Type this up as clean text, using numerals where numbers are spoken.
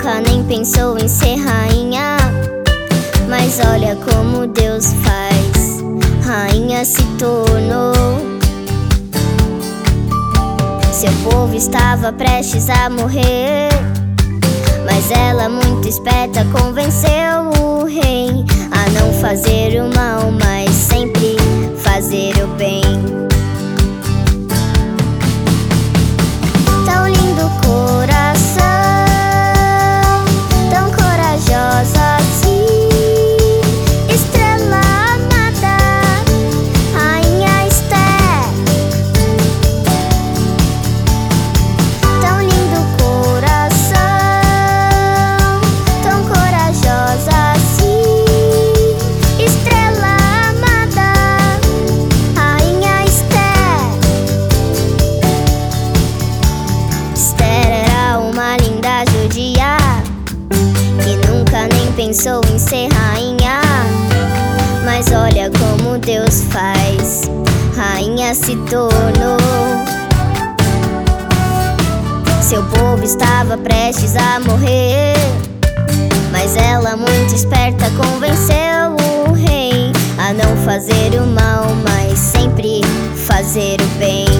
nunca nem pensou em ser rainha, mas olha como Deus faz, rainha se tornou. Seu povo estava prestes a morrer, mas ela, muito esperta, convenceu o rei a não fazer o mal, mas sempre fazer o bem. Tão lindo coração, tão corajosa assim, estrela amada, Rainha Esther. Tão lindo coração, tão corajosa assim, estrela amada, Rainha Esther. Esther era uma linda judia que nunca nem pensou em ser rainha, mas olha como Deus faz, rainha se tornou. Seu povo estava prestes a morrer, mas ela, muito esperta, convenceu o rei a não fazer o mal, mas sempre fazer o bem.